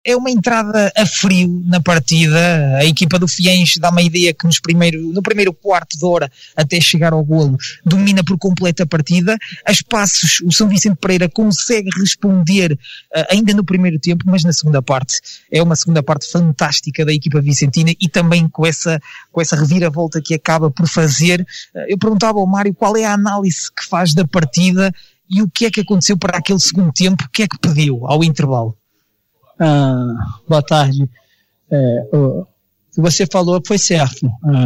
É uma entrada a frio na partida. A equipa do Fiennes dá uma ideia que no primeiro quarto de hora até chegar ao golo domina por completo a partida. A espaços o São Vicente Pereira consegue responder ainda no primeiro tempo, mas na segunda parte é uma segunda parte fantástica da equipa vicentina e também com essa reviravolta que acaba por fazer. Eu perguntava ao Mário qual é a análise que faz da partida e o que é que aconteceu para aquele segundo tempo, o que é que pediu ao intervalo. Boa tarde. O que você falou foi certo.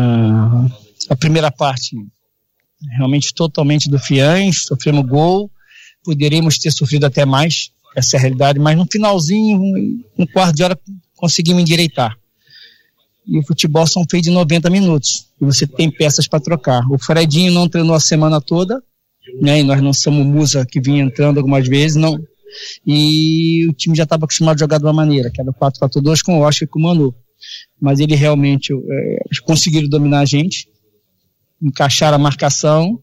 A primeira parte realmente totalmente do Fiennes, sofremos gol, poderíamos ter sofrido até mais, essa é a realidade, mas no finalzinho, no quarto de hora, conseguimos endireitar. E o futebol são feitos de 90 minutos, e você tem peças para trocar. O Fredinho não treinou a semana toda, né, e nós não somos musa que vinha entrando algumas vezes, não. E o time já estava acostumado a jogar de uma maneira, que era o 4-4-2 com o Oscar e com o Manu. Mas ele realmente conseguiram dominar a gente, encaixar a marcação,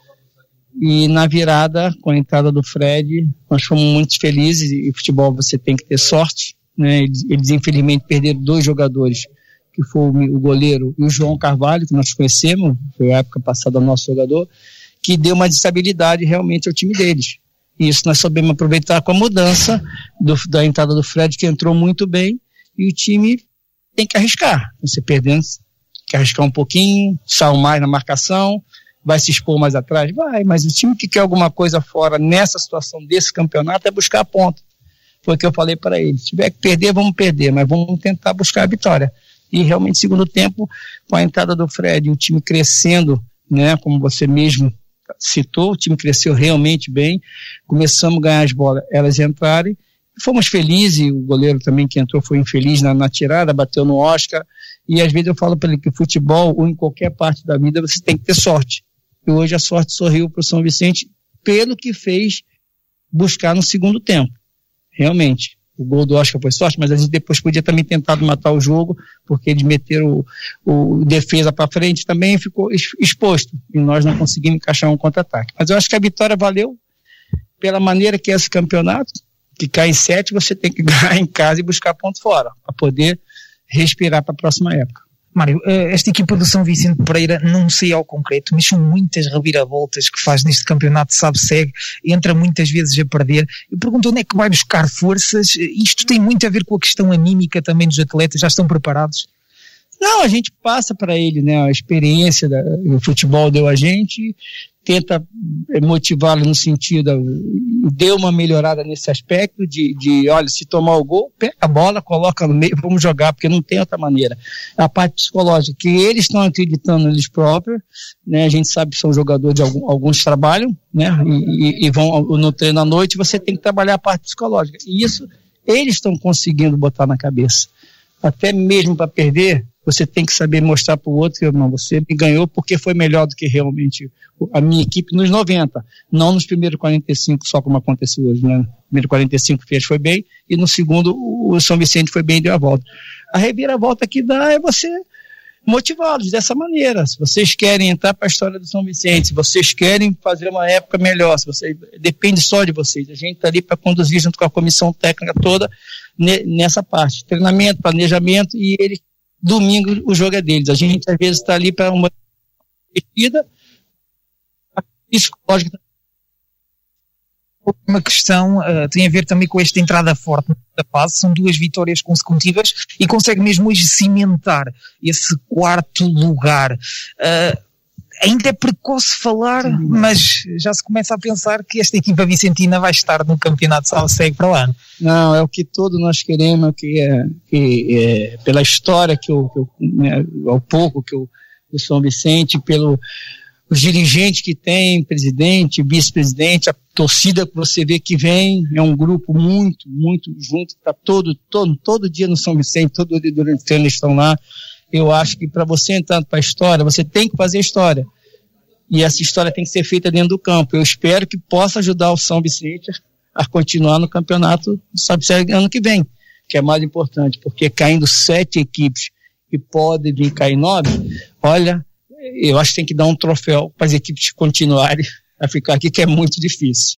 e na virada, com a entrada do Fred, nós fomos muito felizes. E futebol você tem que ter sorte, né? Eles infelizmente perderam 2 jogadores, que foi o goleiro e o João Carvalho, que nós conhecemos, foi a época passada nosso jogador, que deu uma instabilidade realmente ao time deles. E isso nós soubemos aproveitar com a mudança da entrada do Fred, que entrou muito bem, e o time tem que arriscar. Você perdendo, quer arriscar um pouquinho, sai mais na marcação, vai se expor mais atrás? Vai, mas o time que quer alguma coisa fora nessa situação desse campeonato é buscar a ponta. Foi o que eu falei para ele. Se tiver que perder, vamos perder, mas vamos tentar buscar a vitória. E realmente, segundo tempo, com a entrada do Fred, o time crescendo, né, como você mesmo citou, o time cresceu realmente bem, começamos a ganhar as bolas, elas entrarem, fomos felizes, o goleiro também que entrou foi infeliz na tirada, bateu no Oscar, e às vezes eu falo para ele que futebol, ou em qualquer parte da vida, você tem que ter sorte, e hoje a sorte sorriu para o São Vicente, pelo que fez buscar no segundo tempo, realmente. O gol do Oscar foi sorte, mas a gente depois podia também tentar matar o jogo, porque eles meteram o defesa para frente, também ficou exposto, e nós não conseguimos encaixar um contra-ataque. Mas eu acho que a vitória valeu pela maneira que é esse campeonato, que cai em 7, você tem que ganhar em casa e buscar ponto fora, para poder respirar para a próxima época. Mário, esta equipa do São Vicente Pereira, não sei ao concreto, mas são muitas reviravoltas que faz neste campeonato, sabe-segue, entra muitas vezes a perder. Eu pergunto onde é que vai buscar forças. Isto tem muito a ver com a questão anímica também dos atletas, já estão preparados? Não, a gente passa para ele, né, a experiência do futebol deu a gente, tenta motivá-lo no sentido, deu uma melhorada nesse aspecto de olha, se tomar o gol, pega a bola, coloca no meio, vamos jogar, porque não tem outra maneira. A parte psicológica, que eles estão acreditando neles próprios, né, a gente sabe que são jogadores de alguns trabalham, né, e vão no treino à noite, você tem que trabalhar a parte psicológica, e isso eles estão conseguindo botar na cabeça. Até mesmo para perder, você tem que saber mostrar para o outro, irmão, você me ganhou porque foi melhor do que realmente a minha equipe nos 90, não nos primeiros 45, só como aconteceu hoje, né? No primeiro 45 fez foi bem, e no segundo o São Vicente foi bem e deu a volta. A reviravolta que dá é você motivá-los dessa maneira. Se vocês querem entrar para a história do São Vicente, se vocês querem fazer uma época melhor, depende só de vocês. A gente está ali para conduzir junto com a comissão técnica toda nessa parte, treinamento, planejamento, e eles domingo o jogo é deles. A gente às vezes está ali para uma partida psicológica. Uma questão tem a ver também com esta entrada forte da fase, são 2 vitórias consecutivas e consegue mesmo hoje cimentar esse 4º lugar. Ainda é precoce falar, mas já se começa a pensar que esta equipa vicentina vai estar no campeonato sabe-segue para o ano. Não, é o que todos nós queremos, pela história né, ao pouco que o São Vicente, os dirigentes que tem, presidente, vice-presidente, a torcida que você vê que vem, é um grupo muito, muito junto, está todo dia no São Vicente, todo dia durante o treino eles estão lá. Eu acho que para você entrar para a história, você tem que fazer história. E essa história tem que ser feita dentro do campo. Eu espero que possa ajudar o São Vicente a continuar no campeonato do sabe-segue ano que vem, que é mais importante, porque caindo 7 equipes e pode vir cair 9, olha, eu acho que tem que dar um troféu para as equipes continuarem a ficar aqui, que é muito difícil.